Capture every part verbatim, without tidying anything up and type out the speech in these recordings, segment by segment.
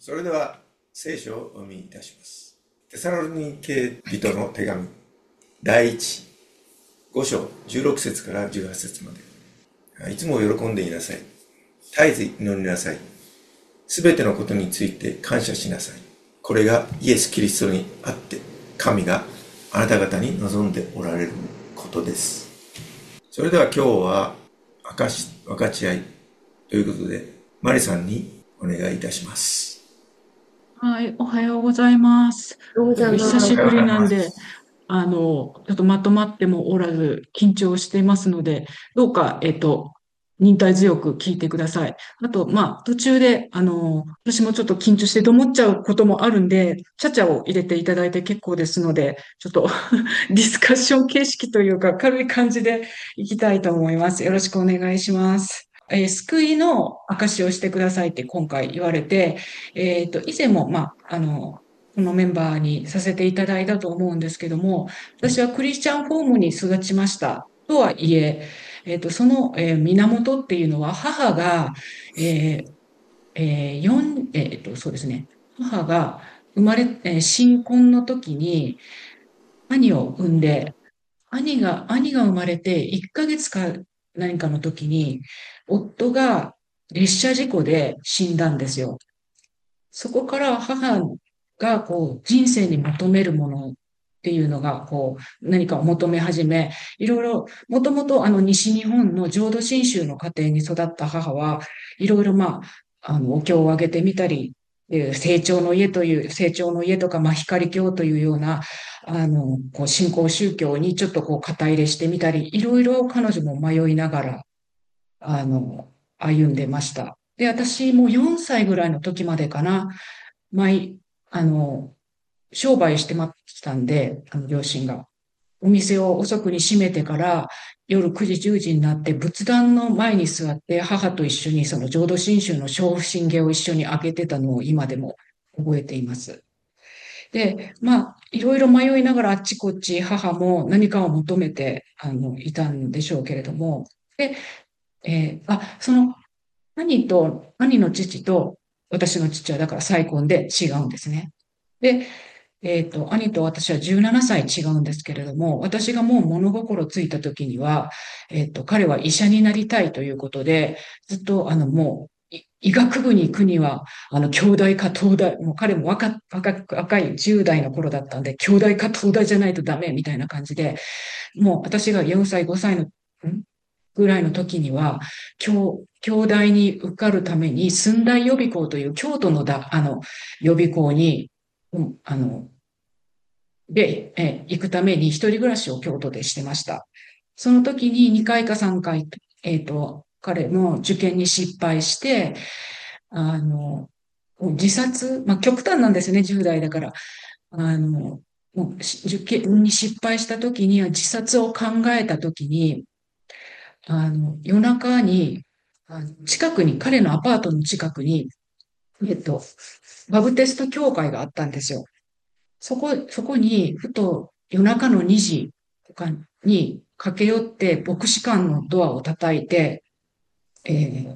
それでは聖書をお読みいたします。テサロニケ人の手紙第一五章じゅうろく節からじゅうはち節まで。いつも喜んでいなさい。絶えず祈りなさい。すべてのことについて感謝しなさい。これがイエス・キリストにあって神があなた方に望んでおられることです。それでは今日は分かち合いということでマリさんにお願いいたします。 はい、おはようございます。 おはようござい久しぶます。 りなんで、あの、ちょっとまとまってもおらず、緊張していますので、どうか、えっと、忍耐強く聞いてください。あと、まあ、途中で、あの、私もちょっと緊張してどもっちゃうこともあるんで、ちゃちゃを入れていただいて結構ですので、ちょっとディスカッション形式というか、軽い感じでいきたいと思います。よろしくお願いします。えー救いの証しをしてくださいって今回言われて、えっと、以前も、まあ、あの、このメンバーにさせていただいたと思うんですけども、私はクリスチャンホームに育ちました。とはいえ、えっと、その、えー源っていうのは母が、えーえー、四えっと、そうですね。母が生まれ、えー新婚の時に兄を産んで、兄が、兄が生まれていっかげつか何かの時に、夫が列車事故で死んだんですよ。そこから母がこう人生に求めるものっていうのがこう何かを求め始め、いろいろ、もともとあの西日本の浄土真宗の家庭に育った母はいろいろまあ、あのお経をあげてみたり、えー成長の家という、成長の家とか、まあ、光教というような、あの、こう、新興宗教にちょっとこう、肩入れしてみたり、いろいろ彼女も迷いながら、あの、歩んでました。で、私もよんさいぐらいの時までかな、毎、あの、商売してましたんで、あの、両親が。お店を遅くに閉めてから、夜くじ、じゅうじになって仏壇の前に座って、母と一緒にその浄土真宗の小不信下を一緒に開けてたのを今でも覚えています。で、まあ、いろいろ迷いながらあっちこっち母も何かを求めて、あの、いたんでしょうけれども、で、えーあ、その兄と、兄の父と私の父はだから再婚で違うんですね。で、えっと、兄と私はじゅうななさい違うんですけれども、私がもう物心ついた時には、えっと、彼は医者になりたいということで、ずっと、あの、もう、い医学部に行くには、あの、京大か東大、もう彼も若、若、若いじゅう代の頃だったんで、京大か東大じゃないとダメみたいな感じで、もう私がよんさい、ごさいの、んぐらいの時には、京、京大に受かるために、駿台予備校という京都のだ、あの、予備校に、うんあの、で、え、行くために一人暮らしを京都でしてました。その時ににかいかさんかい、えっと、彼も受験に失敗して、あの、自殺、まあ極端なんですよね、じゅう代だから。あの、もうし受験に失敗した時には自殺を考えた時に、あの、夜中に、あの近くに、彼のアパートの近くに、えっと、バブテスト教会があったんですよ。そこ、そこに、ふと夜中のにじとかに駆け寄って、牧師館のドアを叩いて、えー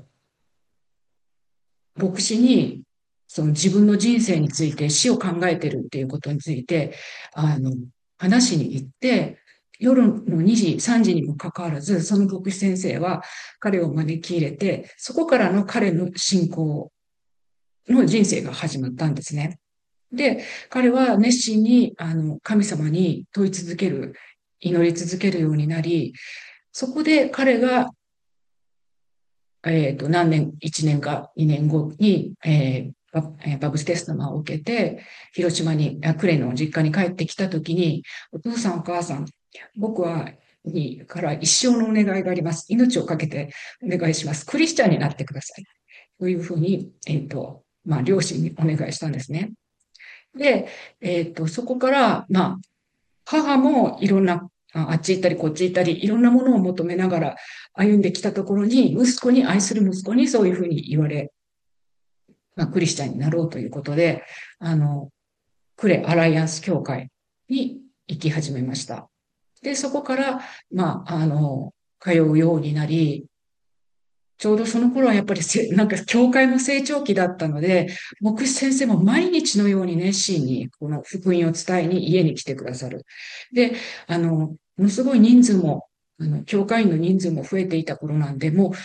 牧師に、その自分の人生について死を考えてるっていうことについて、あの、話しに行って、夜のにじ、さんじにもかかわらず、その牧師先生は彼を招き入れて、そこからの彼の信仰の人生が始まったんですね。で、彼は熱心に、あの、神様に問い続ける、祈り続けるようになり、そこで彼が、えっと、何年、いちねんかにねんごに、えーバえーバブステストマを受けて、広島に、あ呉の実家に帰ってきたときに、お父さんお母さん、僕は、に、から一生のお願いがあります。命をかけてお願いします。クリスチャンになってください。というふうに、えっと、まあ、両親にお願いしたんですね。で、えっと、そこから、まあ、母もいろんな、ああっち行ったりこっち行ったり、いろんなものを求めながら歩んできたところに、息子に、愛する息子にそういうふうに言われ、まあ、クリスチャンになろうということで、あの、クレアライアンス協会に行き始めました。で、そこから、まあ、あの、通うようになり、 ちょうどその頃はやっぱりせ、なんか教会も成長期だったので、牧師先生も毎日のように熱心にこの福音を伝えに家に来てくださる。で、あの、ものすごい人数も、あの、教会員の人数も増えていた頃なんで、もう、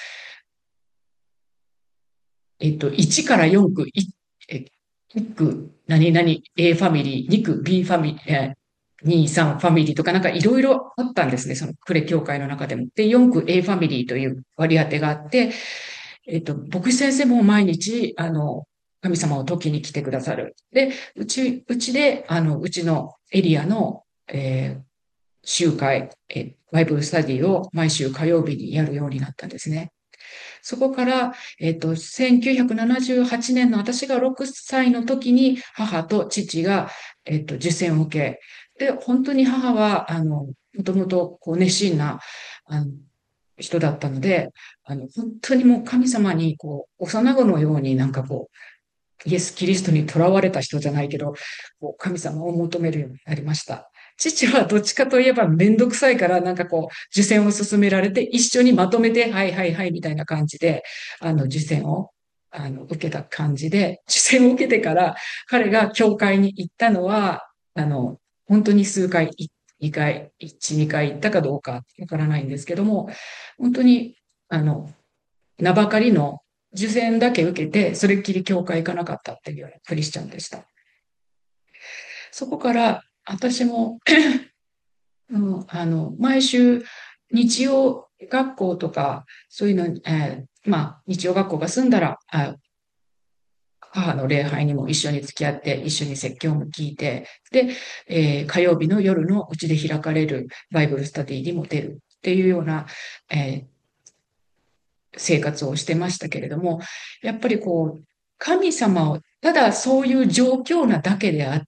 えっと、いちからよん区、いえいっ区、何々 A ファミリー、に区 B ファミリー、えーに、さんファミリーとかなんかいろいろあったんですね。その呉教会の中でも。で、よん区 A ファミリーという割り当てがあって、えっと、牧師先生も毎日、あの、神様を時に来てくださる。で、うち、うちで、あの、うちのエリアの、えー集会、えーバイブルスタディを毎週火曜日にやるようになったんですね。そこから、えっと、せんきゅうひゃくななじゅうはちねんの私がろくさいの時に母と父が、えっと、受洗を受け、で、本当に母は、あの、もともと、こう、熱心な、あの、人だったので、あの、本当にもう神様に、こう、幼子のようになんかこう、イエス・キリストに囚われた人じゃないけど、こう神様を求めるようになりました。父はどっちかといえばめんどくさいから、なんかこう、受験を勧められて、一緒にまとめて、はいはいはい、みたいな感じで、あの、受験を、あの、受けた感じで、受験を受けてから、彼が教会に行ったのは、あの、本当に数回、にかい、いち、にかい行ったかどうかわからないんですけども、本当に、あの、名ばかりの受験だけ受けて、それっきり教会行かなかったっていうようなクリスチャンでした。そこから、私も、うん、あの、毎週、日曜学校とか、そういうの、えーまあ、日曜学校が済んだら、あ、母の礼拝にも一緒に付き合って、一緒に説教も聞いて、で、えー火曜日の夜のうちで開かれるバイブルスタディにも出るっていうような、えー生活をしてましたけれども、やっぱりこう、神様を、ただそういう状況なだけであって、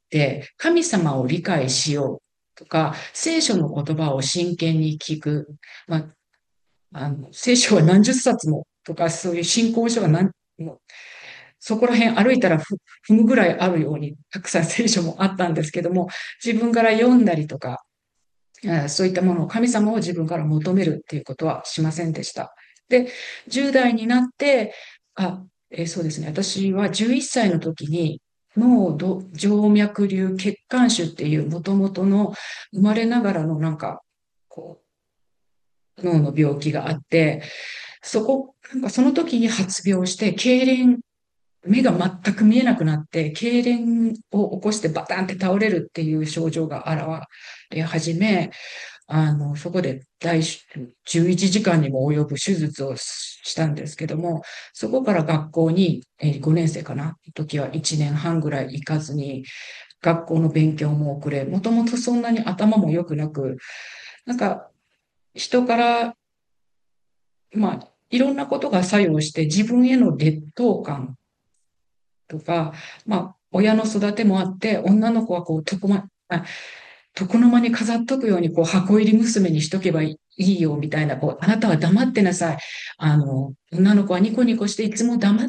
神様を理解しようとか、聖書の言葉を真剣に聞く。まあ、あの、聖書は何十冊もとか、そういう信仰書が何、もうそこら辺歩いたらふ踏むぐらいあるように、たくさん聖書もあったんですけども、自分から読んだりとか、えーそういったものを、神様を自分から求めるっていうことはしませんでした。で、じゅう代になって、あ、えーそうですね。私はじゅういっさいの時に、脳動静脈瘤血管腫っていう元々の生まれながらのなんか、こう、脳の病気があって、そこ、なんかその時に発病して、痙攣、目が全く見えなくなって、痙攣を起こしてバタンって倒れるっていう症状が現れ始め、あの、そこで大、じゅういちじかんにも及ぶ手術をしたんですけども、そこから学校に、えーごねん生かな、時はいちねんはんぐらい行かずに、学校の勉強も遅れ、もともとそんなに頭も良くなく、なんか人から、まあ、いろんなことが作用して自分への劣等感とか、まあ、親の育てもあって、女の子はこう、床ま、あ床の間に飾っとくように、こう、箱入り娘にしとけばいいよ、みたいな、こう、あなたは黙ってなさい。あの、女の子はニコニコしていつも黙って、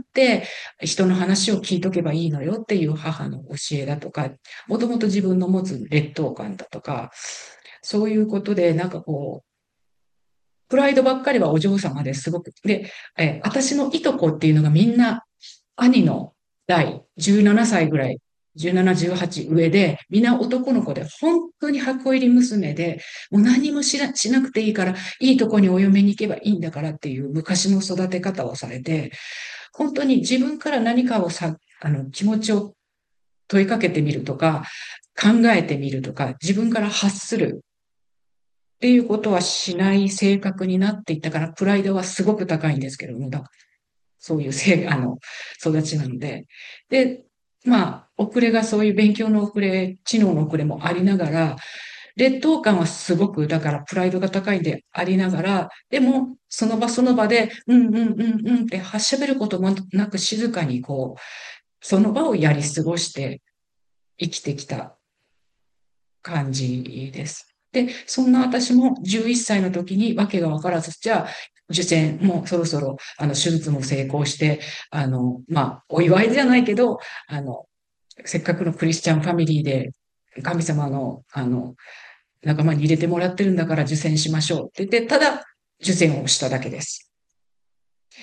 人の話を聞いとけばいいのよっていう母の教えだとか、もともと自分の持つ劣等感だとか、そういうことで、なんかこう、プライドばっかりはお嬢様ですごく。で、え、私のいとこっていうのがみんな、兄の代、じゅうななさいぐらい、じゅうなな、じゅうはち上で、みんな男の子で、本当に箱入り娘で、もう何もしなしなくていいから、いいとこにお嫁に行けばいいんだからっていう昔の育て方をされて、本当に自分から何かをさ、あの、気持ちを問いかけてみるとか、考えてみるとか、自分から発するっていうことはしない性格になっていったから、プライドはすごく高いんですけども、だそういうせい、あの、育ちなので。で、まあ、遅れがそういう勉強の遅れ、知能の遅れもありながら、劣等感はすごく、だからプライドが高いんでありながら、でも、その場その場で、うんうんうんうんって発しゃべることもなく静かにこう、その場をやり過ごして生きてきた感じです。で、そんな私もじゅういっさいの時に訳が分からず、じゃあ、受験もそろそろ、あの、手術も成功して、あの、まあ、お祝いじゃないけど、あの、せっかくのクリスチャンファミリーで、神様の、あの、仲間に入れてもらってるんだから受験しましょうって言って、ただ、受験をしただけです。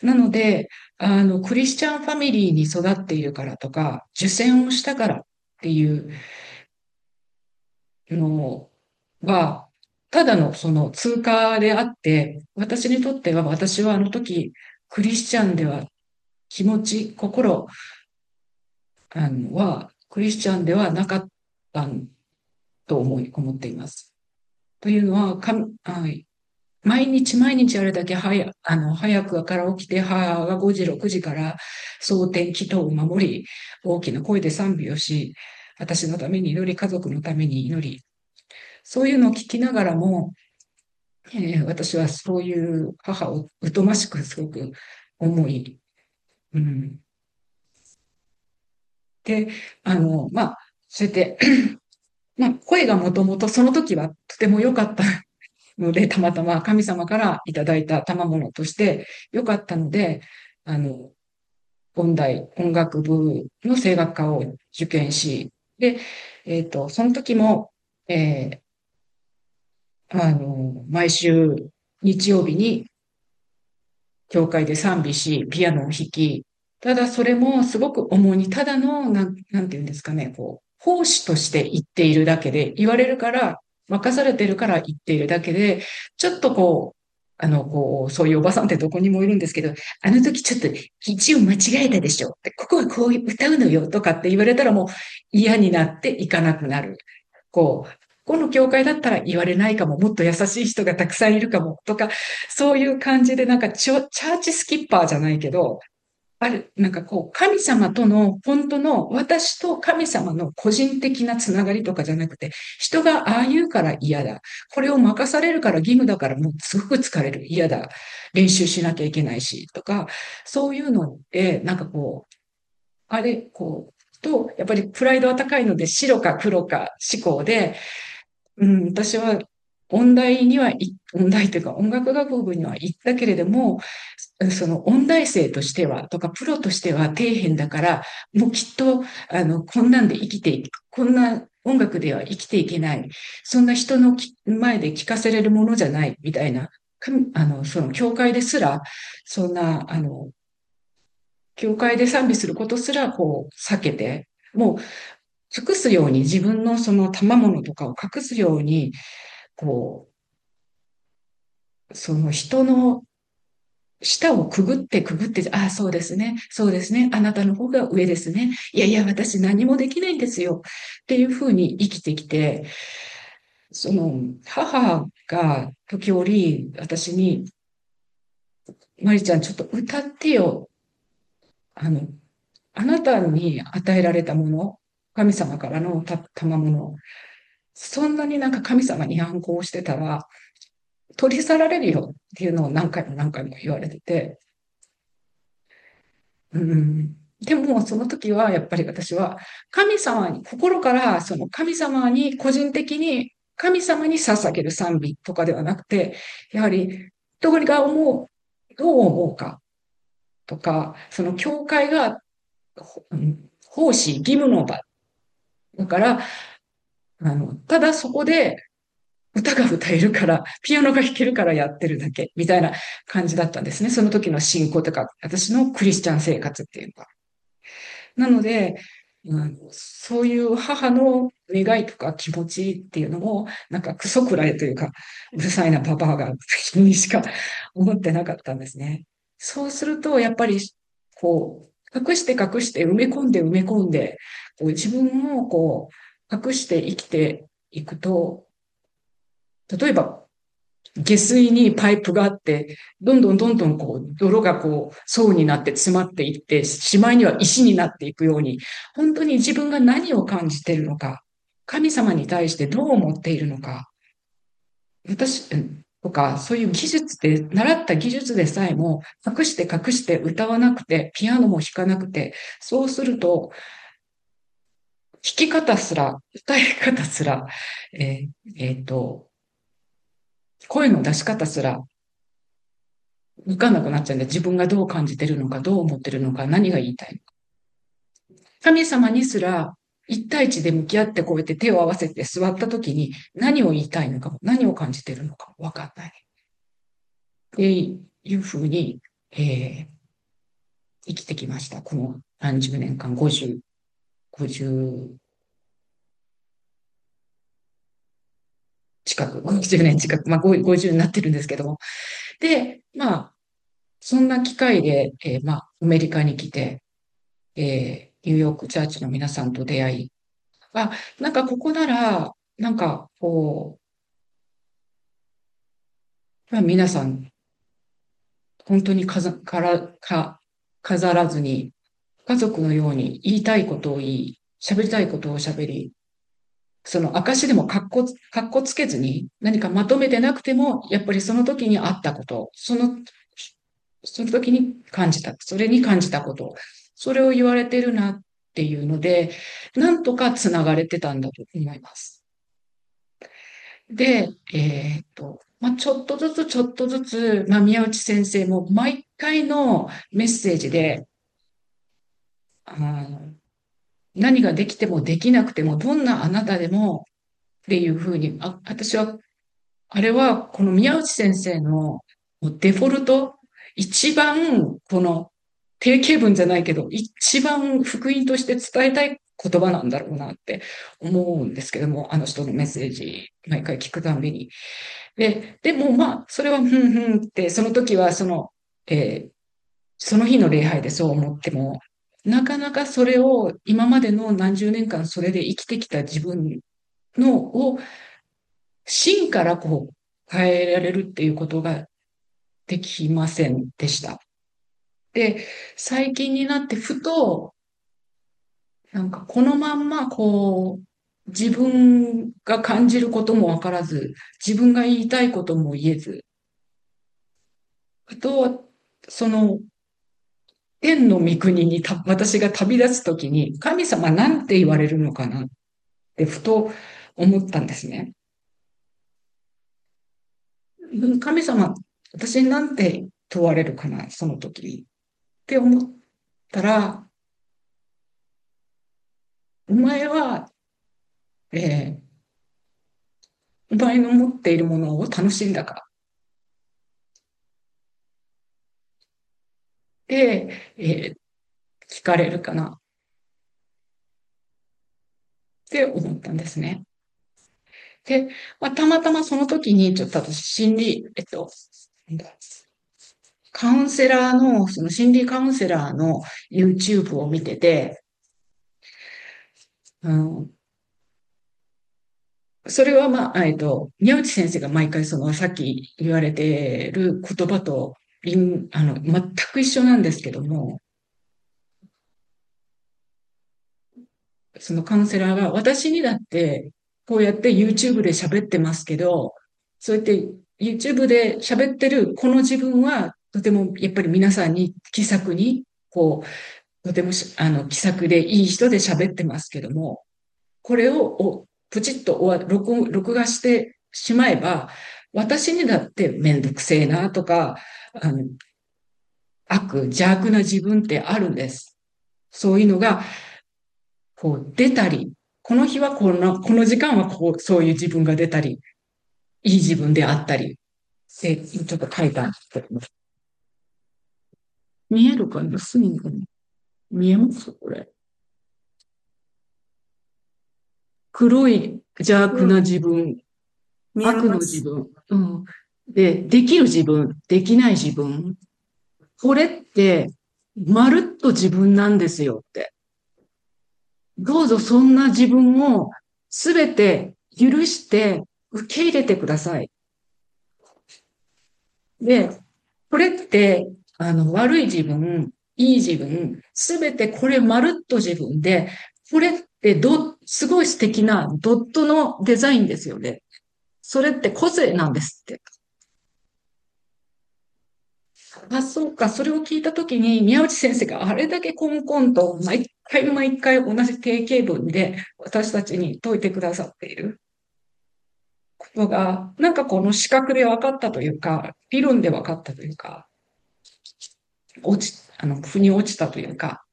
なので、あの、クリスチャンファミリーに育っているからとか、受洗をしたからっていうのは、ただのその通過であって、私にとっては、私はあの時、クリスチャンでは気持ち、心、あのは、クリスチャンではなかったと思い、思っています。というのは、か、はい、毎日毎日あれだけ早、あの、早くから起きて、母がごじ、ろくじから蒼天祈祷を守り、大きな声で賛美をし、私のために祈り、家族のために祈り、そういうのを聞きながらも、えー私はそういう母を疎ましくすごく思い、うん。で、あの、まあ、そうやって、まあ、声がもともとその時はとても良かったので、たまたま神様からいただいた賜物として良かったので、あの、音大、音楽部の声楽科を受験し、で、えっと、その時も、えーあの、毎週日曜日に教会で賛美し、ピアノを弾き、ただそれもすごく主にただの、なん、なんていうんですかね、こう、奉仕として言っているだけで、言われるから、任されてるから言っているだけで、ちょっとこう、あの、こう、そういうおばさんってどこにもいるんですけど、あの時ちょっと一音間違えたでしょ。で、ここはこう歌うのよとかって言われたらもう嫌になっていかなくなる。こう、この教会だったら言われないかも、もっと優しい人がたくさんいるかも、とか、そういう感じで、なんかチョ、チャーチスキッパーじゃないけど、ある、なんかこう、神様との、本当の、私と神様の個人的なつながりとかじゃなくて、人がああ言うから嫌だ。これを任されるから義務だからもうすごく疲れる。嫌だ。練習しなきゃいけないし、とか、そういうのって、なんかこう、あれ、こう、と、やっぱりプライドは高いので、白か黒か思考で、うん、私は音大には音大というか音楽学部には行ったけれども、その音大生としては、とかプロとしては底辺だから、もうきっと、あの、こんなんで生きていく、こんな音楽では生きていけない。そんな人の前で聞かせれるものじゃない、みたいな。あの、その教会ですら、そんな、あの、教会で賛美することすら、こう、避けて、もう、隠すように自分のその賜物とかを隠すように、こう、その人の下をくぐってくぐって、ああ、そうですね、そうですね、あなたの方が上ですね。いやいや、私何もできないんですよ。っていうふうに生きてきて、その母が時折私に、マリちゃんちょっと歌ってよ。あの、あなたに与えられたもの、神様からのた賜物、そんなになんか神様に反抗してたら、取り去られるよっていうのを何回も何回も言われてて、うん、でも、その時はやっぱり私は神様に、心からその神様に個人的に神様に捧げる賛美とかではなくて、やはり人が思う、どう思うかとか、その教会が奉仕、義務の場。だから、あの、ただそこで歌が歌えるから、ピアノが弾けるからやってるだけ、みたいな感じだったんですね。その時の信仰とか、私のクリスチャン生活っていうのが。なので、うん、そういう母の願いとか気持ちっていうのも、なんかクソくらいというか、うるさいなパパが、にしか思ってなかったんですね。そうすると、やっぱり、こう、隠して隠して埋め込んで埋め込んで、こう自分をこう、隠して生きていくと、例えば下水にパイプがあって、どんどんどんどんこう、泥がこう、層になって詰まっていって、しまいには石になっていくように、本当に自分が何を感じているのか、神様に対してどう思っているのか、私、とか、そういう技術で、習った技術でさえも、隠して隠して歌わなくて、ピアノも弾かなくて、そうすると、弾き方すら、歌い方すら、えーえーと、声の出し方すら、わかんなくなっちゃうんで、自分がどう感じてるのか、どう思ってるのか、何が言いたいのか。神様にすら、一対一で向き合ってこうやって手を合わせて座った時に何を言いたいのかも、何を感じてるのかもわかんない。っていうふうに、えー生きてきました。この何十年間、ごじゅう、ごじゅう近く、ごじゅうねん近く、まあごごじゅうになってるんですけども。で、まあ、そんな機会で、えーまあ、アメリカに来て、えーニューヨークチャーチの皆さんと出会い、あ、なんかここなら、なんかこう、まあ、皆さん、本当にかざ、から、か、飾らずに、家族のように言いたいことを言い、喋りたいことを喋り、その証でもかっこ、かっこつけずに、何かまとめてなくても、やっぱりその時にあったこと、その、その時に感じた、それに感じたこと、それを言われてるなっていうので、なんとか繋がれてたんだと思います。で、えーっと、まあ、ちょっとずつちょっとずつ、まあ、宮内先生も毎回のメッセージで、あの何ができてもできなくても、どんなあなたでもっていうふうに、あ、私は、あれはこの宮内先生のデフォルト、一番この定型文じゃないけど、一番福音として伝えたい言葉なんだろうなって思うんですけども、あの人のメッセージ、毎回聞くたんびに。で、でもまあ、それはふんふんって、その時はその、えーその日の礼拝でそう思っても、なかなかそれを今までの何十年間それで生きてきた自分のを芯からこう変えられるっていうことができませんでした。で、最近になってふと、なんかこのまんまこう、自分が感じることもわからず、自分が言いたいことも言えず、あとは、その、天の御国にた私が旅立つときに、神様なんて言われるのかなってふと思ったんですね。神様、私になんて問われるかな、その時に。って思ったら、お前は、えーお前の持っているものを楽しんだか。で、えー聞かれるかなって思ったんですね。で、まあ、たまたまその時に、ちょっと私、心理、えっと、なんだカウンセラーの、その心理カウンセラーの YouTube を見てて、うん、それはまあ、えっと、宮内先生が毎回そのさっき言われている言葉と、リンあの、全く一緒なんですけども、そのカウンセラーが私にだってこうやって YouTube で喋ってますけど、そうやって YouTube で喋ってるこの自分はとてもやっぱり皆さんに気さくに、こう、とてもしあの気さくでいい人で喋ってますけども、これをおプチッと終わ録録画してしまえば、私にだってめんどくせえなとか、あの悪、邪悪な自分ってあるんです。そういうのが、こう出たり、この日はこの、この時間はこう、そういう自分が出たり、いい自分であったり、で、ちょっと書いたんですけど、見えるかな隅に見えますこれ。黒い邪悪なうん、 自分、 見え悪のます。 自分、うん。で、できる自分、できない自分。これって、まるっと自分なんですよって。どうぞそんな自分をすべて許して受け入れてください。で、これって、あの、悪い自分、いい自分、すべてこれまるっと自分で、これってど、すごい素敵なドットのデザインですよね。それって個性なんですって。あ、そうか。それを聞いたときに、宮内先生があれだけコンコンと、毎回毎回同じ定型文で私たちに説いてくださっていることが、なんかこの視覚で分かったというか、理論で分かったというか、落ち、あの、腑に落ちたというか、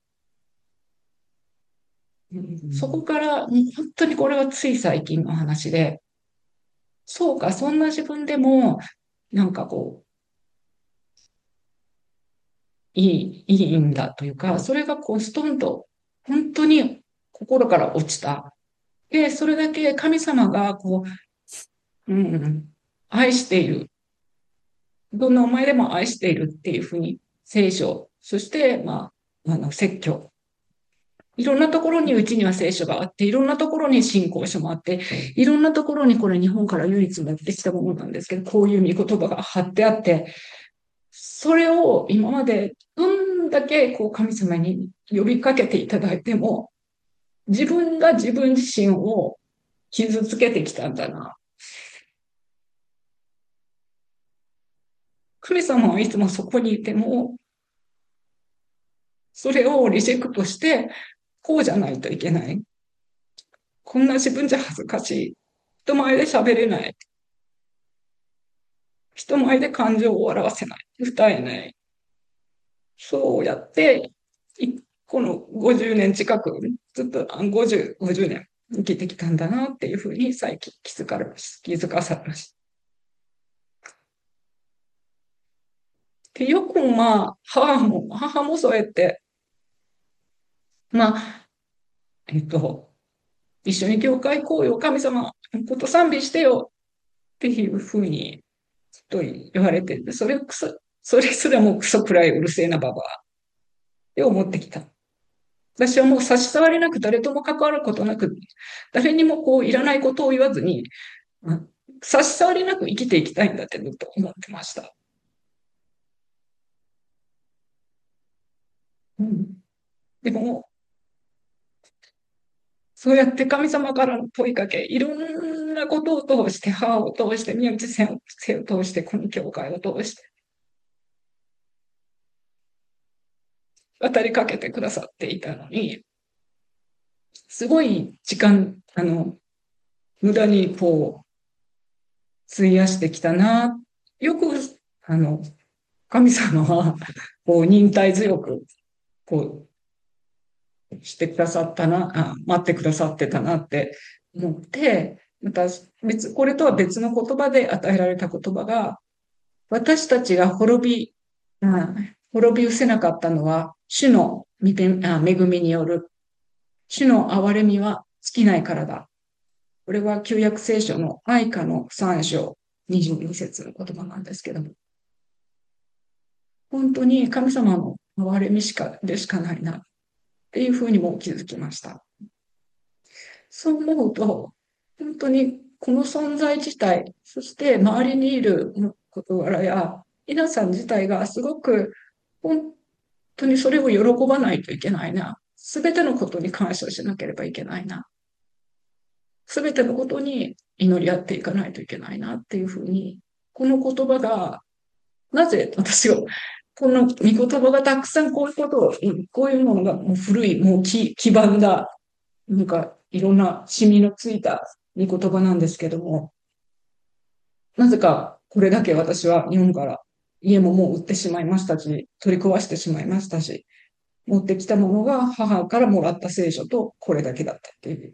そこから、本当にこれはつい最近の話で、そうか、そんな自分でも、なんかこいい、いいんだというか、それがこうストンと本当に心から落ちた。で、それだけ神様がこう、うん、愛している。どんなお前でも愛しているっていうふうに聖書、そして、まあ、あの、説教。いろんなところにうちには聖書があって、いろんなところに信仰書もあって、いろんなところにこれ日本から唯一持ってきたものなんですけど、こういう御言葉が貼ってあって、それを今までどんだけこう神様に呼びかけていただいても、自分が自分自身を傷つけてきたんだな。神様はいつもそこにいても、それをリジェクトして、こうじゃないといけない。こんな自分じゃ恥ずかしい。人前で喋れない。人前で感情を表せない。歌えない。そうやって、このごじゅうねん近く、ずっとごじゅう、ごじゅうねん生きてきたんだなっていうふうに最近気づかれました。気づかされました。で、よくもまあ、母も、母もそうやって、まあ、えっと、一緒に教会行為を神様のこと賛美してよっていうふうにと言われて、それくそ、それすらもクソくらいうるせえなババアって思ってきた。私はもう差し障りなく誰とも関わることなく、誰にもこういらないことを言わずに、うん、差し障りなく生きていきたいんだってずっと思ってました。うん、でも、そうやって神様からの問いかけ、いろんなことを通して、母を通して、宮内先生を通して、この教会を通して、渡りかけてくださっていたのに、すごい時間、あの、無駄にこう、費やしてきたな。よく、あの、神様は、こう、忍耐強く、こう、してくださったな、あ、待ってくださってたなって思って、また別、これとは別の言葉で与えられた言葉が、私たちが滅び、あ滅び失せなかったのは、主の恵みによる、主の憐れみは尽きないからだ。これは旧約聖書の愛歌のさん章にじゅうに節の言葉なんですけども、本当に神様の憐れみしかでしかないなっていうふうにも気づきました。そう思うと、本当にこの存在自体、そして周りにいる事柄や皆さん自体がすごく本当にそれを喜ばないといけないな。すべてのことに感謝しなければいけないな。すべてのことに祈り合っていかないといけないなっていうふうに、この言葉が、なぜ私を、この御言葉がたくさんこういうことを、こういうものがもう古い、もう黄黄ばんだ、なんかいろんなシミのついた御言葉なんですけども、なぜかこれだけ私は日本から家ももう売ってしまいましたし、取り壊してしまいましたし、持ってきたものが母からもらった聖書とこれだけだったっていう。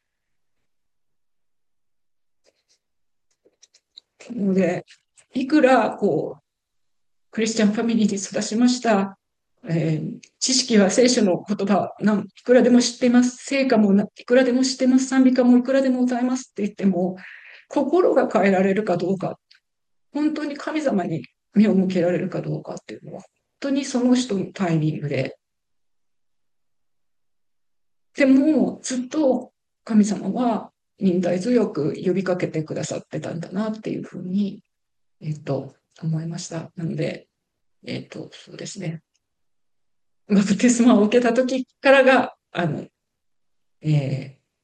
ので、いくらこう、クリスチャンファミリーで育ちました。えー、知識は聖書の言葉なんいくらでも知っています。聖歌もいくらでも知っています。賛美歌もいくらでも歌えますって言っても、心が変えられるかどうか、本当に神様に目を向けられるかどうかっていうのは、本当にその人のタイミングで。でも、ずっと神様は忍耐強く呼びかけてくださってたんだなっていうふうに、えっと、思いました。なので、えっと、そうですね。バプテスマを受けた時からが、あの、えー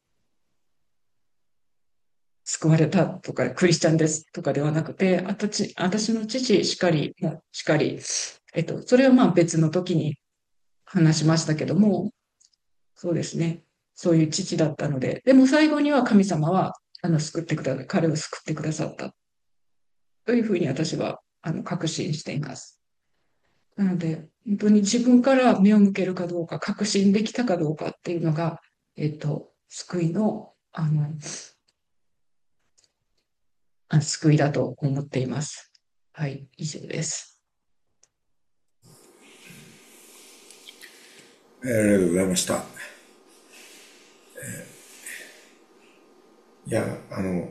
救われたとか、クリスチャンですとかではなくて、あとち、私の父しかり、もしかり、えっと、それはまあ別の時に話しましたけども、そうですね。そういう父だったので、でも最後には神様は、あの、救ってくださ彼を救ってくださったというふうに私は、あの、確信しています。なので、本当に自分から目を向けるかどうか、確信できたかどうかっていうのが、えっと、救いの、あの、あ救いだと思っています。はい、以上です。 ありがとうございました。いや、あの、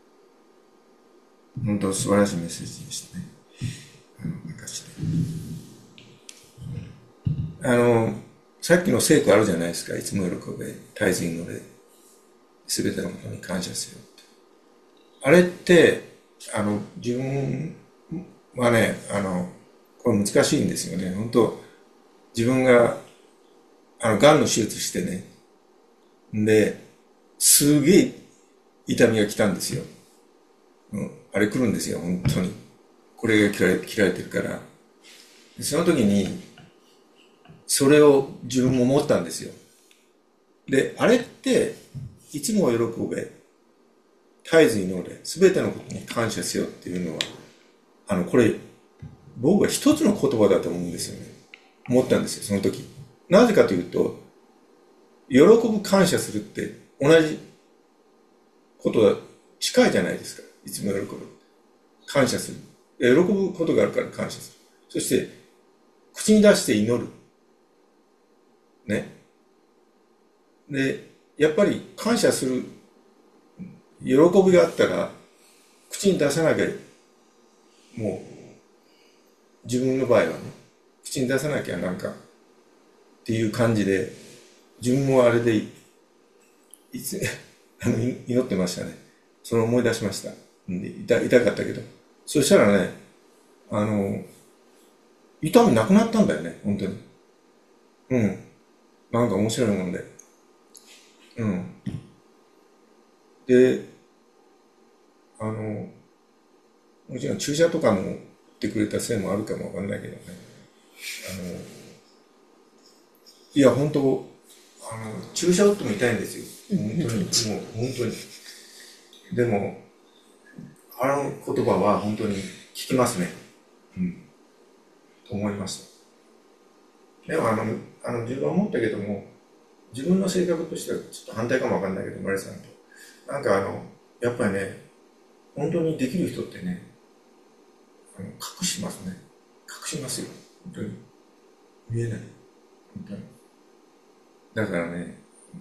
本当素晴らしいメッセージでしたね。あの、明かして。あの、さっきの聖句あるじゃないですか。いつも喜べ、絶えず祈れ、すべてのことに感謝せよって。あれって、あの、自分はね、あの、これ難しいんですよね。本当自分が、あの、癌の手術してね。で、すげえ痛みが来たんですよ。うん、あれ来るんですよ、本当に。これが切られ切られてるから。その時に、それを自分も思ったんですよ。で、あれって、いつも喜べ、絶えず祈れ、すべてのことに感謝せよっていうのは、あの、これ、僕は一つの言葉だと思うんですよね。思ったんですよ、その時。なぜかというと、喜ぶ感謝するって同じことが近いじゃないですか。いつも喜ぶ。感謝する。喜ぶことがあるから感謝する。そして、口に出して祈る。ね。で、やっぱり感謝する喜びがあったら、口に出さなきゃ、もう、自分の場合はね、口に出さなきゃなんか、っていう感じで、自分もあれでい、いつ、あの、祈ってましたね。それを思い出しました。で痛痛かったけど。そしたらね、あの、痛みなくなったんだよね、本当に。うん。なんか面白いもんで。うん。で、あの、もちろん注射とかも打ってくれたせいもあるかもわかんないけどね。あの、いや、本当、あの、注射打っても痛いんですよ。本当に、もう、本当に。でも、あの言葉は本当に効きますね。うん。と思いました。でも、あの、あの自分は思ったけども、自分の性格としてはちょっと反対かもわかんないけど、マリさんと。なんかあの、やっぱりね、本当にできる人ってね、あの隠しますね。隠しますよ。本当に。見えない。本当に。だからね、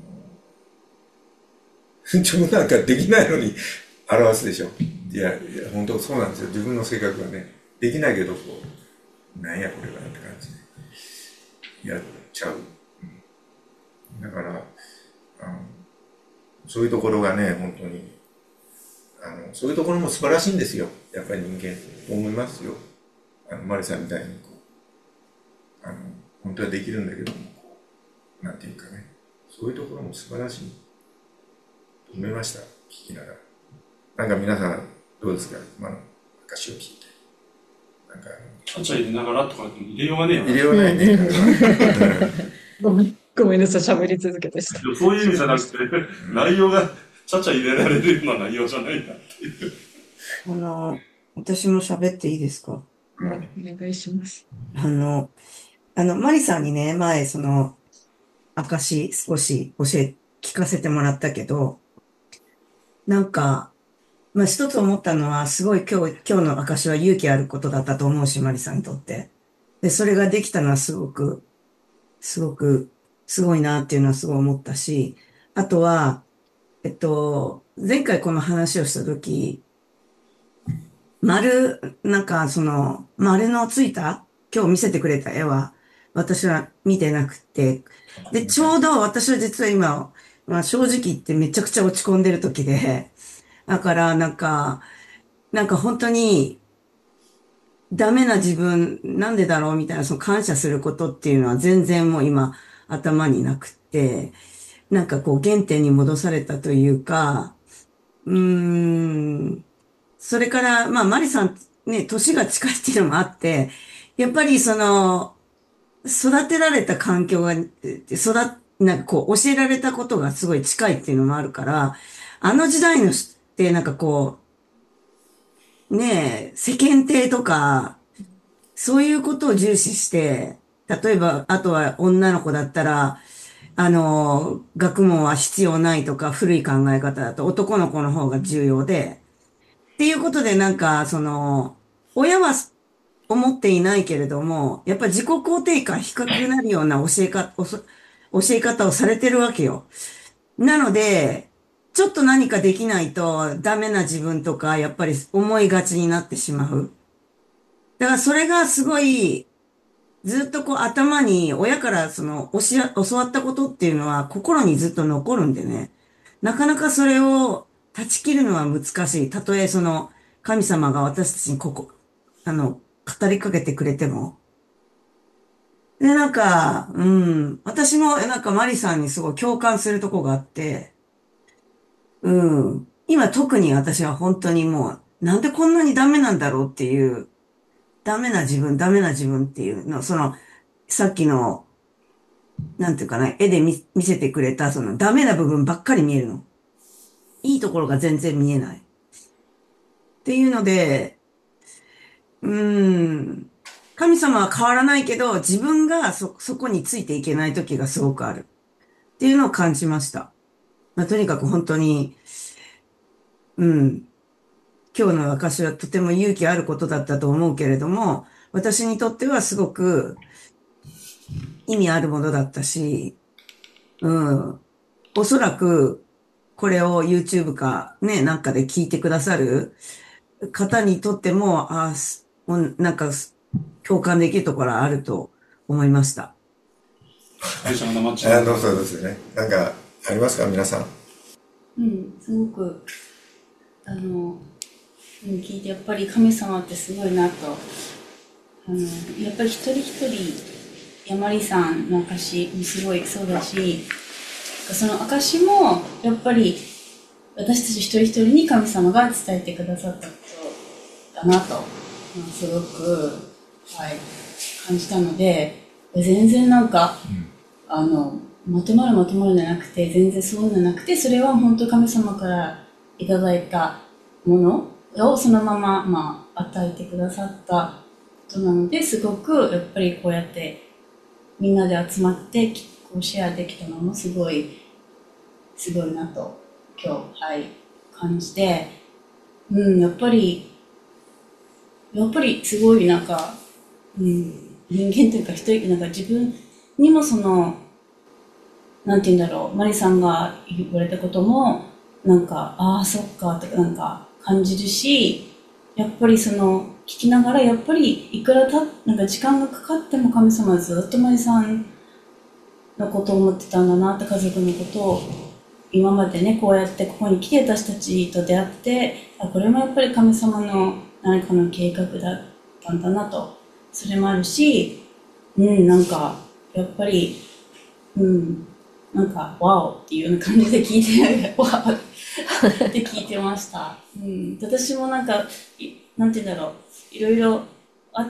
自分なんかできないのに表すでしょ。いや、いや、本当そうなんですよ。自分の性格はね、できないけど、こう、なんやこれはって感じでやっちゃう。だから、あのそういうところがね、本当に、あの、そういうところも素晴らしいんですよ。やっぱり人間、と思いますよ。あの、マリさんみたいに、こう、あの、本当はできるんだけども、こう、なんていうかね、そういうところも素晴らしいと思いました。聞きながら。なんか皆さん、どうですか今の証を聞いて。なんか、 ちゃちゃ入れながらとか入れようがねえよな。 入れようがないね。 ごめん、ごめんなさい、喋り続けてした。 そういう意味じゃなくて、内容がちゃちゃ入れられるような内容じゃないなっていう。 あの、私も喋っていいですか？ お願いします。 あの、あの、マリさんにね、前、その、証少し教え、聞かせてもらったけど、なんか、まあ、一つ思ったのは、すごい今日、今日の証は勇気あることだったと思うし、マリさんにとって。で、それができたのはすごく、すごく、すごいなっていうのはすごい思ったし、あとは、えっと、前回この話をしたとき、丸、なんかその、丸のついた、今日見せてくれた絵は、私は見てなくて、で、ちょうど私は実は今、まあ正直言ってめちゃくちゃ落ち込んでる時で、だからなんか、なんか本当にダメな自分、なんでだろうみたいな、その感謝することっていうのは全然もう今頭になくって、なんかこう原点に戻されたというか、うーん、それから、まあ、マリさん、ね、年が近いっていうのもあって、やっぱりその、育てられた環境が、え育っ、なんかこう、教えられたことがすごい近いっていうのもあるから、あの時代の人ってなんかこう、ねえ、世間体とか、そういうことを重視して、例えば、あとは女の子だったら、あの、学問は必要ないとか古い考え方だと男の子の方が重要で、っていうことでなんか、その、親は思っていないけれども、やっぱり自己肯定感低くなるような教えか、おそ教え方をされてるわけよ。なので、ちょっと何かできないとダメな自分とか、やっぱり思いがちになってしまう。だからそれがすごい、ずっとこう頭に親からその教え、教わったことっていうのは心にずっと残るんでね。なかなかそれを断ち切るのは難しい。たとえその神様が私たちにここ、あの、語りかけてくれても。で、なんか、うん。私もなんかマリさんにすごい共感するとこがあって、うん。今特に私は本当にもう、なんでこんなにダメなんだろうっていう、ダメな自分、ダメな自分っていうの、その、さっきの、なんていうかな、絵で見、見せてくれた、そのダメな部分ばっかり見えるの。いいところが全然見えない。っていうので、うーん。神様は変わらないけど、自分がそ、そこについていけない時がすごくある。っていうのを感じました。まあ、とにかく本当に、うん。今日の証はとても勇気あることだったと思うけれども、私にとってはすごく意味あるものだったし、うん。おそらく、これを YouTube かね、なんかで聞いてくださる方にとっても、あすもうなんか、共感できるところはあると思いました。 会社の生中あどうぞどうぞね。なんか、ありますか皆さん。 うん、すごく、あの、うん聞いて、やっぱり神様ってすごいなと、あの、やっぱり一人一人、山里さんの証もすごいそうだし、その証も、やっぱり、私たち一人一人に神様が伝えてくださったことだなと、まあすごく、はい、感じたので、全然なんか、あの、まとまるまとまるじゃなくて、全然そうじゃなくて、それは本当神様からいただいたものをそのまま、まあ、与えてくださったことなので、すごくやっぱりこうやってみんなで集まってこうシェアできたのもすごい、すごいなと今日、はい、感じて、うん、やっぱり、やっぱりすごいなんか、うん、人間というか一人、なんか自分にもその、なんて言うんだろう、マリさんが言われたことも、なんか、ああ、そっか、とかなんか感じるし、やっぱりその、聞きながら、やっぱりいくらた、なんか時間がかかっても神様はずっとマリさんのことを思ってたんだなって、家族のことを、今までね、こうやってここに来て私たちと出会って、あ、これもやっぱり神様の何かの計画だったんだなと、それもあるし、うん、なんか、やっぱり、うん、なんか、ワオっていうような感じで聞いて、ワオって聞いてました。うん、私もなんか、いなんて言うんだろう、いろいろあって、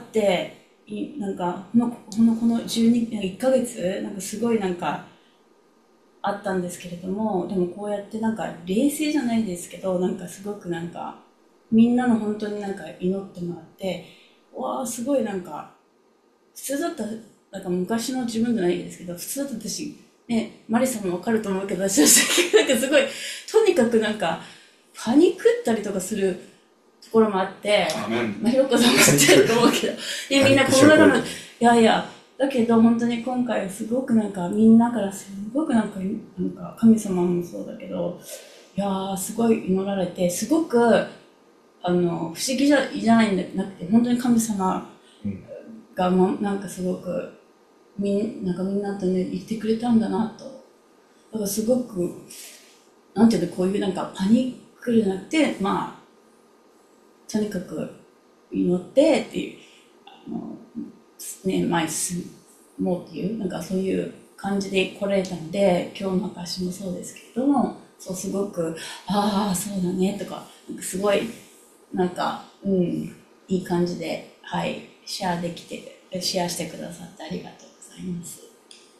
いなんか、この、この、このじゅうに、いっかげつ、なんかすごいなんか、あったんですけれども、でもこうやってなんか、冷静じゃないですけど、なんかすごくなんか、みんなの本当になんか祈ってもらって、わあ、すごいなんか、普通だったら、なんか昔の自分じゃないですけど、普通だったら私、ね、マリさんもわかると思うけど、私はなんかすごい、とにかくなんか、パニックったりとかするところもあって、 アメンまあ、ひろこさんも知ってると思うけど、で、みんなこの中の、いやいや、だけど本当に今回すごくなんか、みんなからすごくなんか、なんか神様もそうだけど、いやー、すごい祈られて、すごく、あの、不思議じゃじゃないんじゃなくて、本当に神様がもなんかすごく、みんなんかみんなとね、言ってくれたんだなと。だからすごく、なんていうの、こういうなんかパニックじゃなくて、まあ、とにかく祈ってっていう、あの、ね、前進もうっていう、なんかそういう感じで来られたので、今日の証もそうですけれども、そうすごく、ああ、そうだね、とか、なんかすごい、なんか、うん、いい感じで、はい、シェアできて、シェアしてくださってありがとうございます。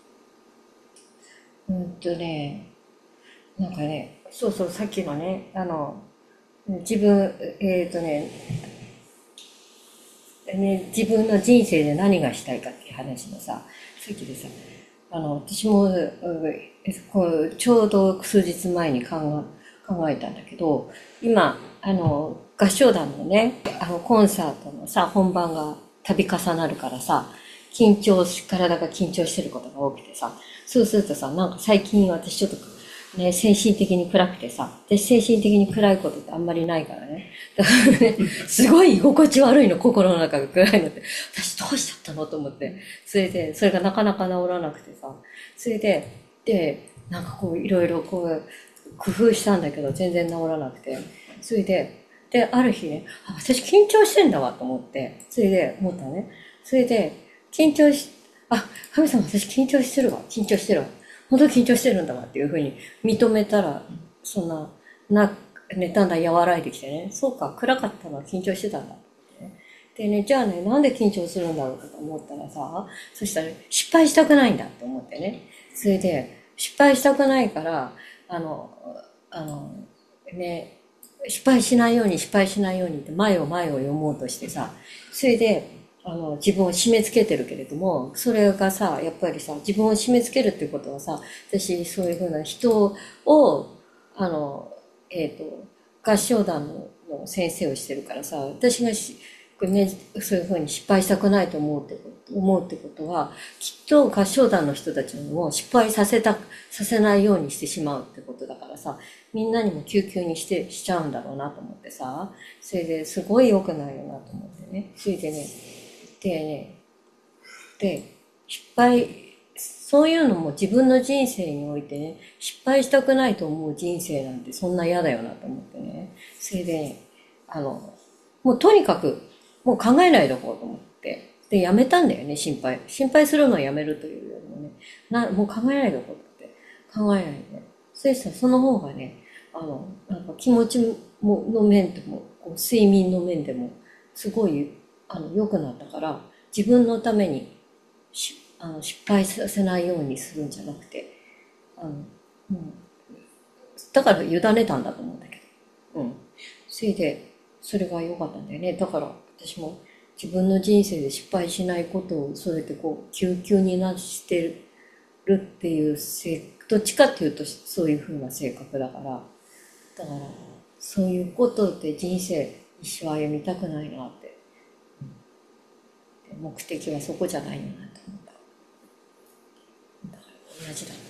うんとね、なんかね、そうそう、さっきのね、あの、自分、えっとね、ね、自分の人生で何がしたいかっていう話のさ、さっきでさ、あの、私も、うこうちょうど数日前に考え、考えたんだけど、今、あの、合唱団のね、あの、コンサートのさ、本番が度重なるからさ、緊張し、体が緊張してることが多くてさ、そうするとさ、なんか最近私ちょっとね、精神的に暗くてさ、私精神的に暗いことってあんまりないからね。だからね、すごい居心地悪いの、心の中が暗いのって。私どうしちゃったのと思って。それで、それがなかなか治らなくてさ。それで、で、なんかこういろいろこう工夫したんだけど全然治らなくて。それで、で、ある日ね、あ、私緊張してんだわと思って。それで思ったね。それで、緊張し、あ、神様私緊張してるわ。緊張してるわ。本当に緊張してるんだわっていうふうに認めたら、そんな、な、ね、だんだん和らいできてね。そうか、暗かったのは緊張してたんだって、ね。でね、じゃあね、なんで緊張するんだろうと思ったらさ、そしたら失敗したくないんだって思ってね。それで、失敗したくないから、あの、あの、ね、失敗しないように失敗しないようにって前を前を読もうとしてさ、それで、あの、自分を締め付けてるけれども、それがさ、やっぱりさ、自分を締め付けるっていうことはさ、私、そういうふうな人を、あの、えっと、合唱団の先生をしてるからさ、私がし、ね、そういうふうに失敗したくないと思うってこと、思うってことは、きっと合唱団の人たちにも失敗させた、させないようにしてしまうってことだからさ、みんなにも救急にして、しちゃうんだろうなと思ってさ、それですごい良くないよなと思ってね。それでね、でね、で、失敗、そういうのも自分の人生においてね、失敗したくないと思う人生なんてそんな嫌だよなと思ってね。それでね、あの、もうとにかく、もう考えないでおこうと思って。で、やめたんだよね、心配。心配するのをやめるというよりもね、な、もう考えないでおこうって考えないで。そしたらその方がね、あの、なんか気持ちもの面でも、こう睡眠の面でも、すごい、あの、良くなったから、自分のためにしあの失敗させないようにするんじゃなくて、あの、うん、だから委ねたんだと思うんだけど、うん。それで、それが良かったんだよね。だから私も自分の人生で失敗しないことをそうやってこう、救急になしてるっていう性、どっちかっていうとそういう風な性格だから、だからそういうことで人生一生歩みたくないなって。目的はそこじゃないよなと思った。だから同じだ。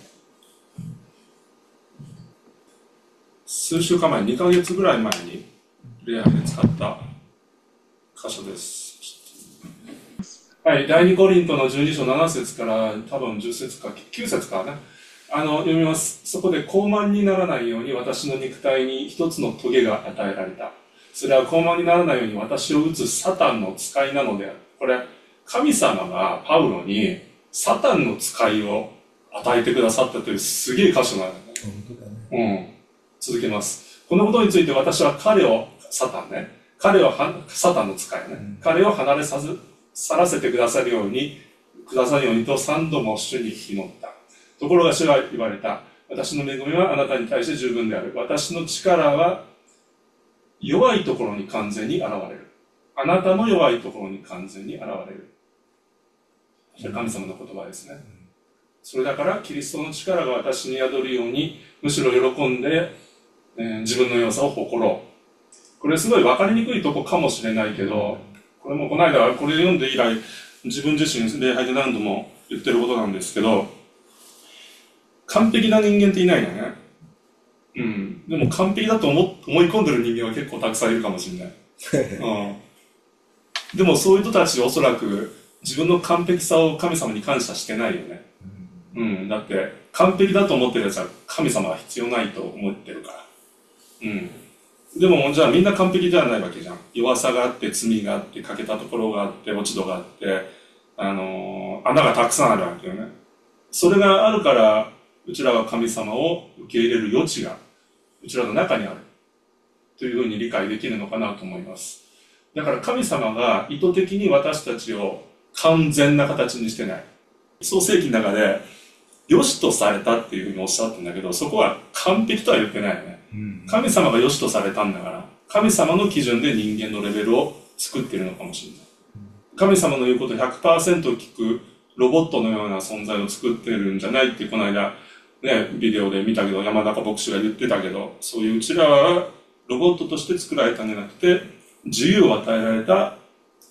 数週間前、にかげつぐらい前にレアで使った箇所です。はい、第二コリントのじゅうに章なな節から多分じゅっ節かきゅう節かな。あの、読みます。そこで高慢にならないように私の肉体に一つの棘が与えられた。それは高慢にならないように私を打つサタンの使いなのである。これ、神様がパウロにサタンの使いを与えてくださったというすげえ箇所なんだね。 本当だね。 うん。続けます。このことについて私は彼を、サタンね、彼をは、サタンの使いね、うん、彼を離れさず、去らせてくださるように、くださるようにと三度も主に祈った。ところが主は言われた。私の恵みはあなたに対して十分である。私の力は弱いところに完全に現れる。あなたの弱いところに完全に現れる。それ神様の言葉ですね。それだからキリストの力が私に宿るように、むしろ喜んで、えー、自分の良さを誇ろう。これすごい分かりにくいとこかもしれないけど、これもこの間これ読んで以来、自分自身礼拝で何度も言ってることなんですけど、完璧な人間っていないよね。うん。でも完璧だと思思い込んでる人間は結構たくさんいるかもしれない。うん、でもそういう人たちはおそらく自分の完璧さを神様に感謝してないよね。うん。だって完璧だと思ってるやつは神様は必要ないと思ってるから。うん。でもじゃあみんな完璧ではないわけじゃん。弱さがあって、罪があって、欠けたところがあって、落ち度があって、あのー、穴がたくさんあるわけよね。それがあるから、うちらは神様を受け入れる余地が、うちらの中にある。というふうに理解できるのかなと思います。だから神様が意図的に私たちを完全な形にしてない。創世記の中で、良しとされたっていうふうにおっしゃったんだけど、そこは完璧とは言ってないよね。神様が良しとされたんだから、神様の基準で人間のレベルを作っているのかもしれない。神様の言うこと ひゃくパーセント 聞くロボットのような存在を作ってるんじゃないってこの間ね、ビデオで見たけど、山中牧師が言ってたけど、そういううちらはロボットとして作られたんじゃなくて、自由を与えられた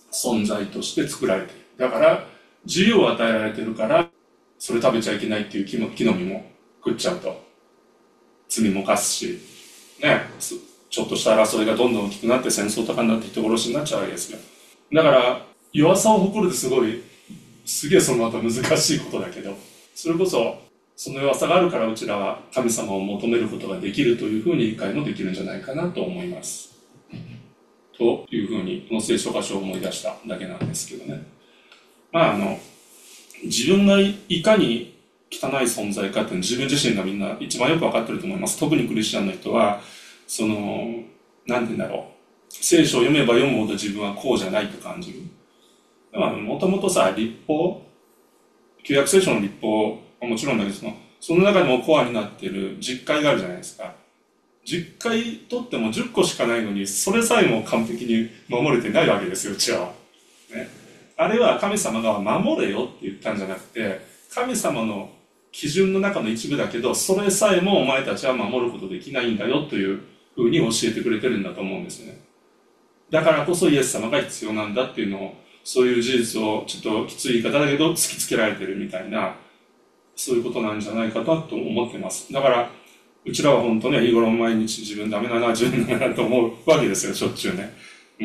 存在として作られている。だから、自由を与えられてるから、それ食べちゃいけないっていう木の木の実も食っちゃうと、罪も犯すし、ね、ちょっとした争いがどんどん大きくなって戦争とかになって人殺しになっちゃうわけですよ。だから、弱さを誇るってすごい、すげえそのまた難しいことだけど、それこそ、その弱さがあるからうちらは神様を求めることができるというふうに理解もできるんじゃないかなと思います。というふうに、この聖書箇所を思い出しただけなんですけどね。まああの、自分がいかに汚い存在かっていうの自分自身がみんな一番よくわかってると思います。特にクリスチャンの人は、その、なんて言うんだろう。聖書を読めば読むほど自分はこうじゃないと感じる。もともとさ、律法、旧約聖書の律法はもちろんだけど、その、その中でもコアになっている実戒があるじゃないですか。実戒とってもじゅっこしかないのに、それさえも完璧に守れてないわけですよ、うちは。ね。あれは神様が守れよって言ったんじゃなくて、神様の基準の中の一部だけど、それさえもお前たちは守ることできないんだよというふうに教えてくれてるんだと思うんですね。だからこそイエス様が必要なんだっていうのを、そういう事実をちょっときつい言い方だけど突きつけられてるみたいな、そういうことなんじゃないかなと思ってます。だから、うちらは本当ね、日頃毎日自分ダメだな、自分ダメだなと思うわけですよ、しょっちゅうね。うん。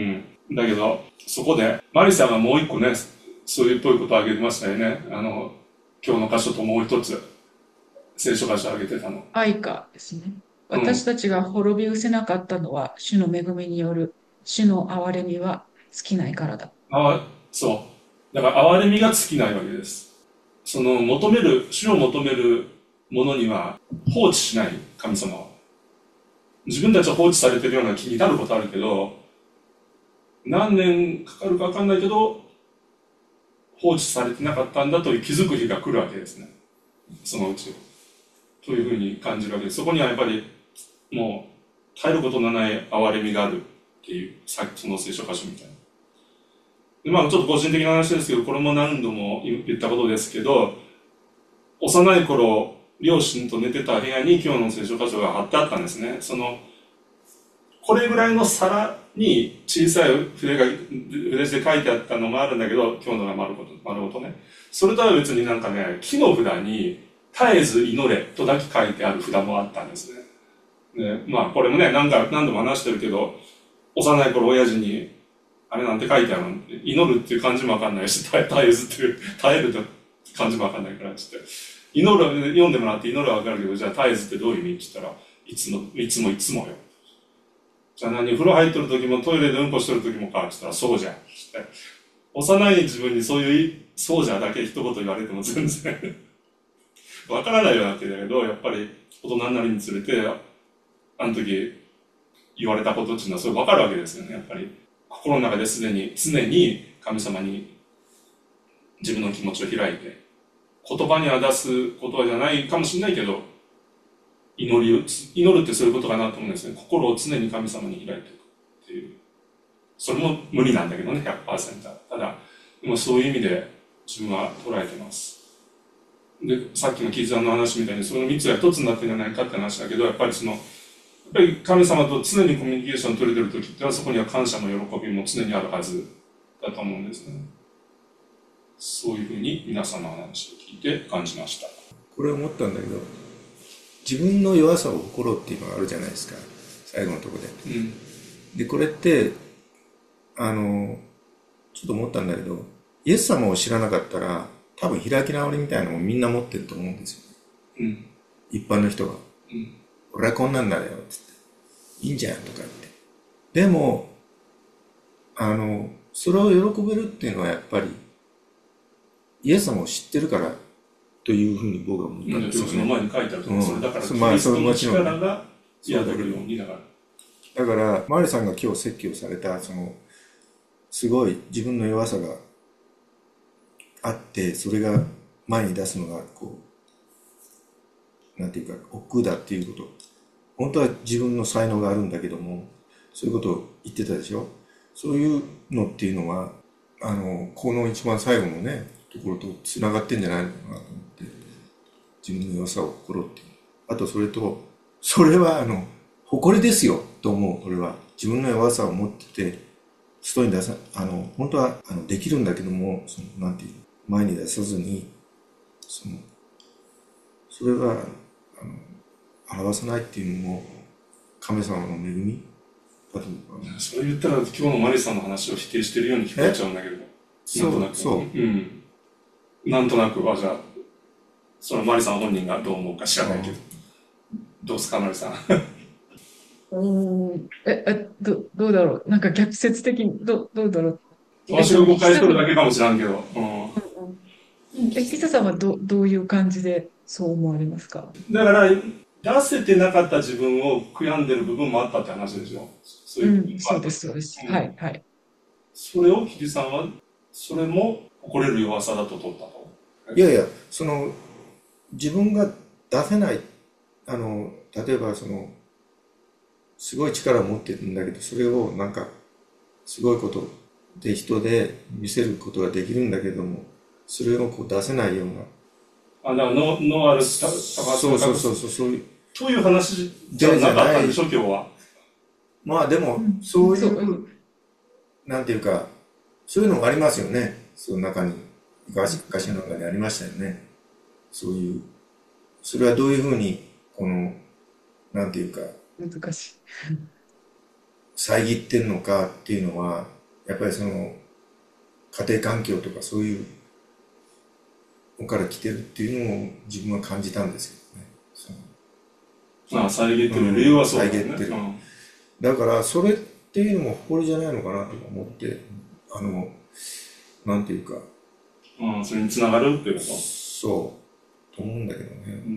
だけど、そこで、マリさんがもう一個ね、そういうっぽいことを挙げてましたよね。あの、今日の箇所ともう一つ、聖書箇所を挙げてたの。 愛かですね。私たちが滅び失せなかったのは、主の恵みによる、主の憐れみは尽きないからだ。 あ、そう。だから憐れみが尽きないわけです。その求める、主を求めるものには放置しない神様は。自分たちは放置されてるような気になることあるけど、何年かかるかわかんないけど、放置されてなかったんだという気づく日が来るわけですね。そのうち。というふうに感じるわけです。そこにはやっぱり、もう、絶えることのない憐れみがあるっていう、さっきの聖書箇所みたいな。でまあ、ちょっと個人的な話ですけど、これも何度も言ったことですけど、幼い頃、両親と寝てた部屋に今日の聖書箇所が貼ってあったんですね。その、これぐらいの皿に小さい筆が、筆で書いてあったのがあるんだけど、今日のが丸ごと、丸ごとね。それとは別になんかね、木の札に、絶えず祈れとだけ書いてある札もあったんですね。でまあ、これもね、何か、何度も話してるけど、幼い頃親父に、あれなんて書いてあるの祈るっていう漢字もわかんないし、絶えずっていう、耐えるって漢字もわかんないからって言って、祈る、読んでもらって祈るはわかるけど、じゃあ絶えずってどういう意味って言ったら、いつも、いつもいつもよ。じゃあ何、風呂入ってる時もトイレでうんこしてる時もかって言ったら、そうじゃん。幼い自分にそういう、そうじゃだけ一言言われても全然わからないようになってるんだけど、やっぱり大人になるにつれて、あの時言われたことっていうのはそれわかるわけですよね、やっぱり。心の中ですでに、常に神様に自分の気持ちを開いて、言葉には出す言葉じゃないかもしれないけど、祈りを、祈るってそういうことかなと思うんですね。心を常に神様に開いていくっていう。それも無理なんだけどね、ひゃくパーセント。ただ、でもそういう意味で自分は捉えてます。で、さっきの絆の話みたいに、その三つが一つになってるんじゃないかって話だけど、やっぱりその、やっぱり神様と常にコミュニケーションを取れてる時ってのは、そこには感謝の喜びも常にあるはずだと思うんですね。そういうふうに皆さんの話を聞いて感じました。 これ思ったんだけど、自分の弱さを誇ろうっていうのがあるじゃないですか、最後のところで。うん、で、これって、あの、ちょっと思ったんだけど、イエス様を知らなかったら、多分開き直りみたいなのもみんな持ってると思うんですよ。うん、一般の人が。うん、俺はこんなんだよ、つって。いいんじゃん、とか言って。でも、あの、それを喜べるっていうのはやっぱり、イエス様を知ってるからというふうに僕は思ったんですよね。 その前に書いてあると、うん、それだからキリストの力が宿るようにだから。 だから、マリさんが今日説教された、その、すごい自分の弱さがあって、それが前に出すのが、こう、なんていうか、億劫だっていうこと。本当は自分の才能があるんだけども、そういうことを言ってたでしょ。そういうのっていうのは、あの、この一番最後のね、ところと繋がってんじゃないのかなと思って、自分の良さを誇ろうっていう。あとそれと、それはあの、誇りですよと思う、俺は。自分の弱さを持ってて、 人に出さ、あの、本当は、あの、できるんだけども、その、なんていうの、前に出さずに、その、それが、あの、表さないっていうのも、神様の恵みだと思う。 それ言ったら、今日のマリさんの話を否定してるように聞こえちゃうんだけど。 そうなんとなく。 そう。 うん。なんとなくは、じゃあ、そのマリさん本人がどう思うか知らないけど。どうですか、マリさん。 うん。え、え、ど、どうだろう。なんか逆説的に、ど、どうだろう。 私が誤解しとるだけかもしらんけど。うん。 え、キサさんはど、どういう感じでそう思われますか？ だから、出せてなかった自分を悔やんでる部分もあったって話でしょ。そういう、 うん、そうです、そうです。 うん、 はい、はい。 それをキリさんは、それも誇れる弱さだと取ったと。 いやいや、その、自分が出せない、あの、例えばその、すごい力を持ってるんだけど、それをなんか、すごいことで人で見せることができるんだけども、それをこう出せないような。 あ、だからノ、ノアル、た、 そうそうそうそう、そういう。 という話じゃなかったんでしょ、今日は。 まあでも、そういう、 うん、 なんていうか、そういうのもありますよね。その中に、歌詞の中にありましたよね。そういう、それはどういうふうに、この、なんていうか、 難しい。 遮ってんのかっていうのは、やっぱりその、家庭環境とかそういうのから来てるっていうのを自分は感じたんですけどね。そのああ、遮ってる理由はそうだね。 遮ってる。 うん、 だから、それっていうのも誇りじゃないのかなとか思って、あの、なんていうか。 うん、それにつながるっていうこと？ そう、と思うんだけどね。 うん、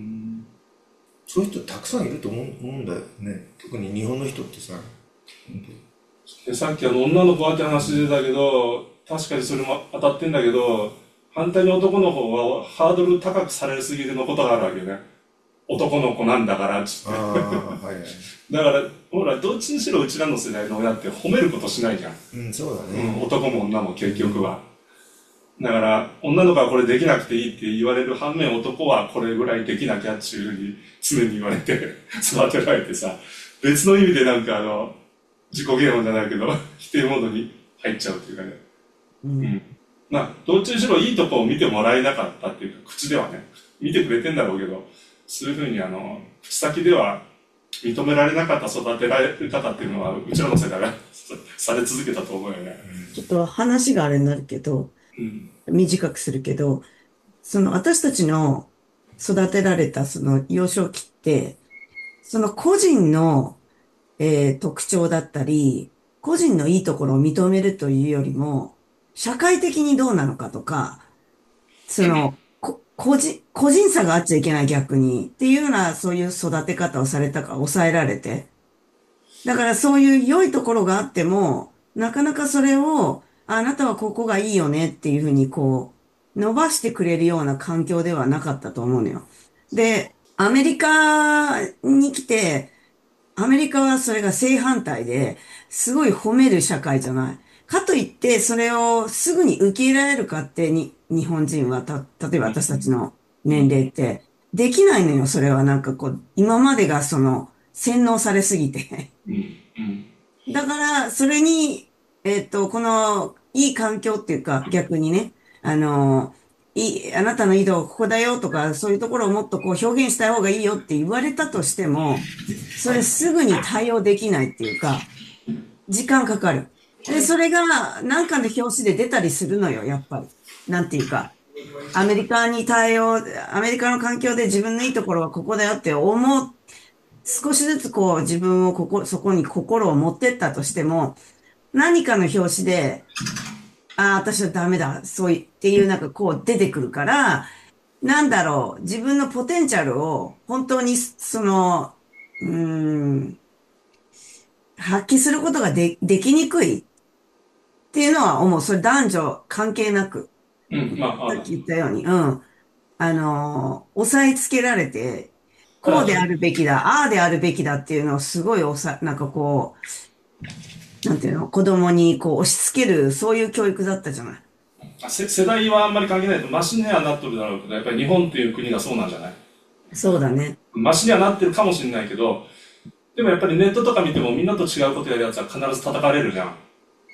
そういう人たくさんいると思うんだよね。特に日本の人ってさ。 でさっきあの女の子はって話出たけど、確かにそれも当たってんだけど、反対に男の方はハードル高くされすぎるのことがあるわけね。男の子なんだからっつって。 ああ、はいはい。 だから、ほら、どっちにしろうちらの世代の親って褒めることしないじゃん。 うん、そうだね。 うん、男も女も結局は。だから、女の子はこれできなくていいって言われる反面、男はこれぐらいできなきゃっていうふうに常に言われて育てられてさ、別の意味でなんかあの、自己嫌悪じゃないけど、否定モードに入っちゃうっていうかね。 うん。 うん。まあ、どっちにしろいいとこを見てもらえなかったっていうか、口ではね、見てくれてんだろうけど、そういうふうにあの、口先では認められなかった育てられ方っていうのは、うちらの世代がされ続けたと思うよね。 ちょっと話があれになるけど、 うん。 短くするけど、その私たちの育てられたその幼少期って、その個人の、えー特徴だったり、個人のいいところを認めるというよりも、社会的にどうなのかとか、その、こ個人、個人差があっちゃいけない逆にっていうようなそういう育て方をされたから抑えられて。だからそういう良いところがあっても、なかなかそれを、ああなたはここがいいよねっていうふうにこう、伸ばしてくれるような環境ではなかったと思うのよ。で、アメリカに来て、アメリカはそれが正反対で、すごい褒める社会じゃない。かといって、それをすぐに受け入れられるかってに、日本人はた、例えば私たちの年齢って、できないのよ、それはなんかこう、今までがその、洗脳されすぎて。 うん。うん。 だから、それに、えっと、この、いい環境っていうか、逆にね、あの、いい、あなたの井戸はここだよとか、そういうところをもっとこう表現した方がいいよって言われたとしても、それすぐに対応できないっていうか、時間かかる。で、それが、なんかの表紙で出たりするのよ、やっぱり。なんていうか、アメリカに対応、アメリカの環境で自分のいいところはここだよって思う、少しずつこう自分をここ、そこに心を持ってったとしても、何かの表紙で、ああ、私はダメだ、そういっていうなんかこう出てくるから、なんだろう、自分のポテンシャルを本当にその、うーん、発揮することがで、できにくいっていうのは思う。それ男女関係なく。 うん。まあ、あさっき言ったように、うん。あのー押さえつけられて、こうであるべきだ、ああであるべきだっていうのをすごい押さ、なんかこう、なんていうの、子供にこう押し付ける、そういう教育だったじゃない。 せ世代はあんまり関係ないと、マシにはなっとるだろうけど、やっぱり日本っていう国がそうなんじゃない？ そうだね。 マシにはなってるかもしれないけど、でもやっぱりネットとか見てもみんなと違うことやるやつは必ず叩かれるじゃん。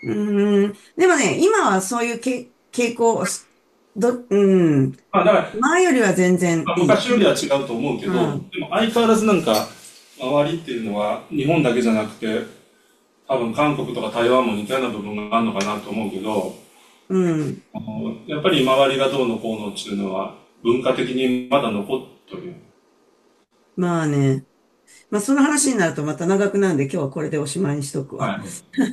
うーん。でもね、今はそういうけ傾向、ど、うん。 まあだから、 前よりは全然まあ、 いい。 昔よりは違うと思うけど、 うんでも相変わらずなんか、周りっていうのは日本だけじゃなくて、多分韓国とか台湾も似たような部分があるのかなと思うけど、 うん。 あのやっぱり周りがどうのこうのっていうのは文化的にまだ残ってるよ。 まあね。まあその話になるとまた長くなるんで今日はこれでおしまいにしとくわ。 はい。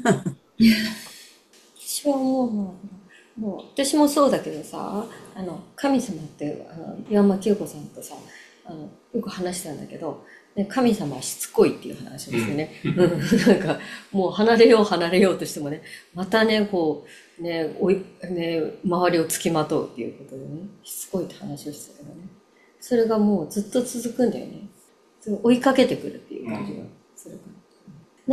私はもう、もう、もう私もそうだけどさ、あの、神様って、あの、岩間清子さんとさ、あの、よく話したんだけど、ね、神様はしつこいっていう話をしてね、うん、なんか、もう離れよう離れようとしてもね、またね、こう、ね、おい、ね、周りをつきまとうっていうことでね、しつこいって話をしてたけどね、それがもうずっと続くんだよね。追いかけてくるっていう感じがするから。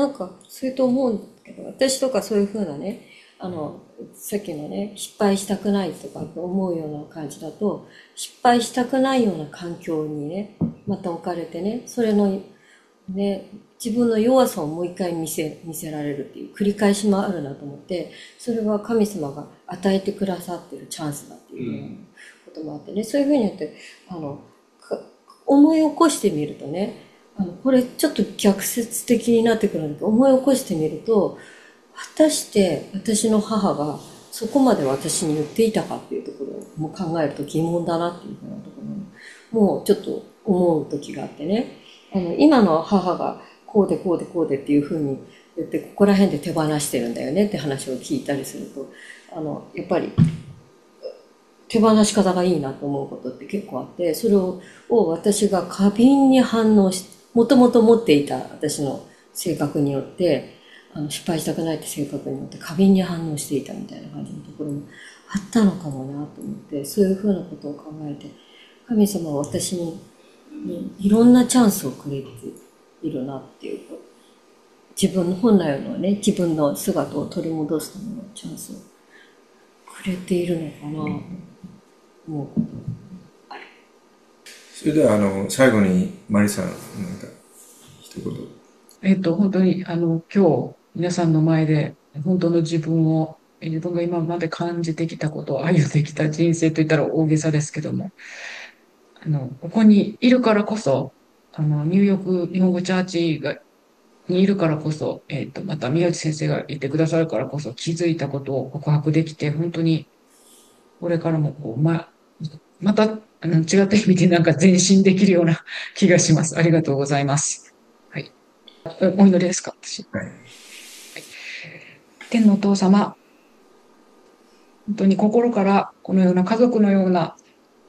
なんか、それと思うんだけど、私とかそういうふうなね、あの、さっきのね、失敗したくないとか思うような感じだと、失敗したくないような環境にね、また置かれてね、それの、ね、自分の弱さをもう一回見せ、見せられるっていう繰り返しもあるなと思って、それは神様が与えてくださってるチャンスだっていうようなこともあってね、そういうふうにやって、あの、思い起こしてみるとね、あの、これちょっと逆説的になってくるんだけど、思い起こしてみると、果たして私の母がそこまで私に言っていたかっていうところも考えると疑問だなっていうふうなところもうちょっと思う時があってね、あの今の母がこうでこうでこうでっていうふうに言ってここら辺で手放してるんだよねって話を聞いたりすると、あのやっぱり手放し方がいいなと思うことって結構あって、それを私が過敏に反応し、もともと持っていた私の性格によってあの失敗したくないって性格によって過敏に反応していたみたいな感じのところもあったのかもなと思って、そういうふうなことを考えて、神様は私に、にいろんなチャンスをくれているなっていうか、自分の本来のね、自分の姿を取り戻すためのチャンスをくれているのかなと思うことある。 それでは、あの、最後にマリさん、なんか、一言。 えっと、本当に、あの、今日、皆さんの前で、本当の自分を、自分が今まで感じてきたことを歩んできた人生といったら大げさですけども、あの、ここにいるからこそ、あの、ニューヨーク日本語チャーチが、にいるからこそ、えっと、また宮内先生がいてくださるからこそ気づいたことを告白できて、本当に、これからもこう、ま、また、あの、違った意味でなんか前進できるような気がします。ありがとうございます。はい。お祈りですか、私。 はい。 はい、天のお父様、本当に心からこのような家族のような、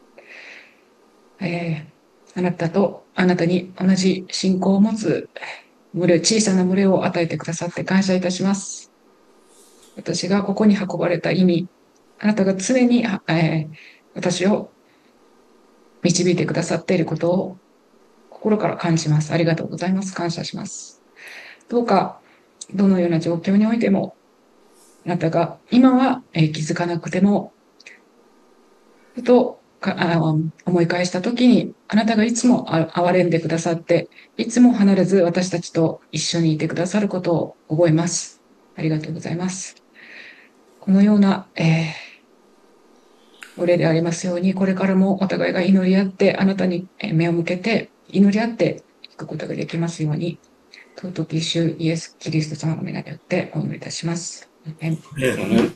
えー、あなたとあなたに同じ信仰を持つ群れ、小さな群れを与えてくださって感謝いたします。私がここに運ばれた意味、あなたが常に、えー、私を導いてくださっていることを心から感じます。ありがとうございます。感謝します。どうか、どのような状況においても、あなたが今は、えー、気づかなくても、ふとかあ思い返したときに、あなたがいつも憐れんでくださって、いつも離れず私たちと一緒にいてくださることを覚えます。ありがとうございます。このような、えー、お礼でありますように、これからもお互いが祈り合って、あなたに目を向けて祈り合っていくことができますように、尊き主イエス・キリスト様の皆によってお祈りいたします。 ありがとうございます。